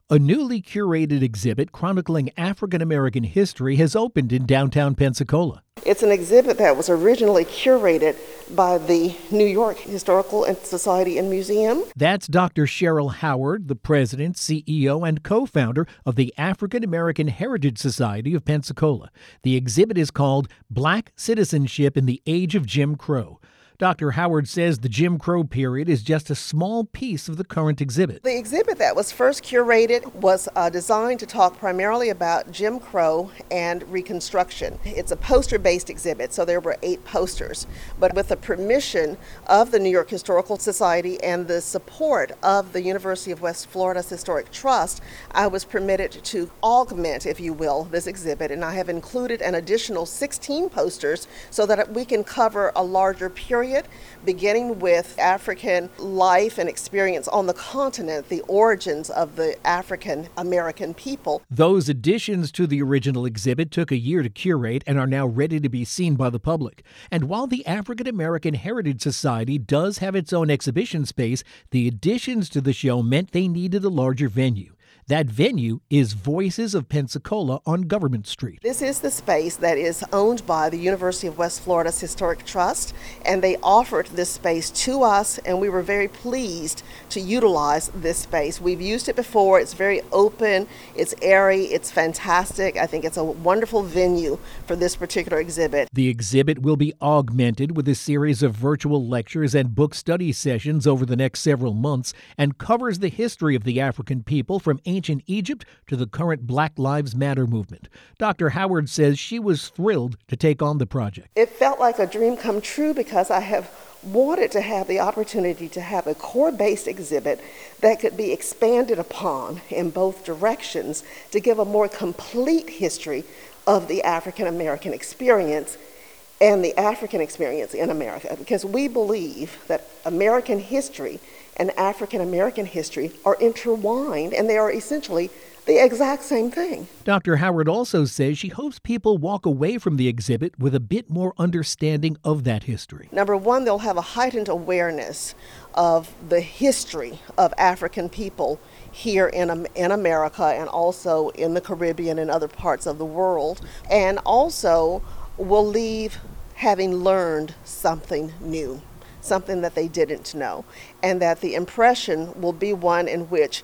A newly curated exhibit chronicling African American history has opened in downtown Pensacola. It's an exhibit that was originally curated by the New York Historical Society and Museum. That's Dr. Cheryl Howard, the president, CEO, and co-founder of the African American Heritage Society of Pensacola. The exhibit is called Black Citizenship in the Age of Jim Crow. Dr. Howard says the Jim Crow period is just a small piece of the current exhibit. The exhibit that was first curated was designed to talk primarily about Jim Crow and Reconstruction. It's a poster-based exhibit, so there were 8 posters. But with the permission of the New York Historical Society and the support of the University of West Florida's Historic Trust, I was permitted to augment, if you will, this exhibit, and I have included an additional 16 posters so that we can cover a larger period, beginning with African life and experience on the continent, the origins of the African American people. Those additions to the original exhibit took a year to curate and are now ready to be seen by the public. And while the African American Heritage Society does have its own exhibition space, the additions to the show meant they needed a larger venue. That venue is Voices of Pensacola on Government Street. This is the space that is owned by the University of West Florida's Historic Trust, and they offered this space to us, and we were very pleased to utilize this space. We've used it before. It's very open, it's airy, it's fantastic. I think it's a wonderful venue for this particular exhibit. The exhibit will be augmented with a series of virtual lectures and book study sessions over the next several months and covers the history of the African people from ancient Egypt to the current Black Lives Matter movement. Dr. Howard says she was thrilled to take on the project. It felt like a dream come true because I have wanted to have the opportunity to have a core-based exhibit that could be expanded upon in both directions to give a more complete history of the African American experience and the African experience in America, because we believe that American history and African American history are intertwined, and they are essentially the exact same thing. Dr. Howard also says she hopes people walk away from the exhibit with a bit more understanding of that history. Number one, they'll have a heightened awareness of the history of African people here in America and also in the Caribbean and other parts of the world, and also will leave having learned something new, something that they didn't know, and that the impression will be one in which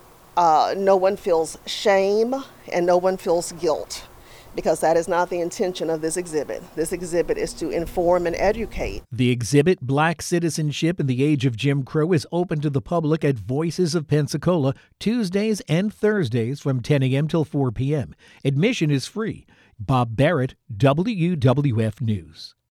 no one feels shame and no one feels guilt, because that is not the intention of this exhibit. This exhibit is to inform and educate. The exhibit, Black Citizenship in the Age of Jim Crow, is open to the public at Voices of Pensacola Tuesdays and Thursdays from 10 a.m. till 4 p.m. Admission is free. Bob Barrett, WWF News.